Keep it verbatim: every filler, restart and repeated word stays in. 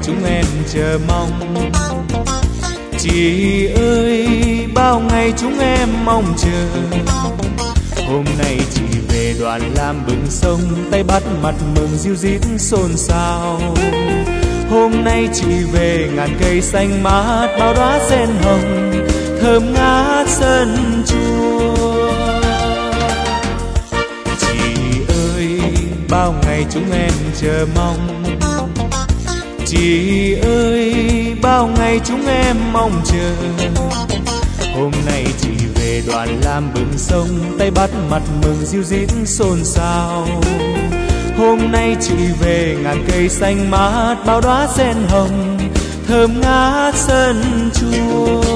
chúng em chờ mong. Chị ơi, bao ngày chúng em mong chờ. Hôm nay chị về đoàn làm bừng sông, tay bắt mặt mừng ríu rít xôn xao. Hôm nay chị về ngàn cây xanh mát, bao đóa sen hồng thơm ngát sân chùa. Chị ơi, bao ngày chúng em chờ mong. Chị ơi, bao ngày chúng em mong chờ. Hôm nay chị về đoàn làm bừng sông, tay bắt mặt mừng ríu rít xôn xao. Hôm nay chị về ngàn cây xanh mát, bao đóa sen hồng thơm ngát sân chùa.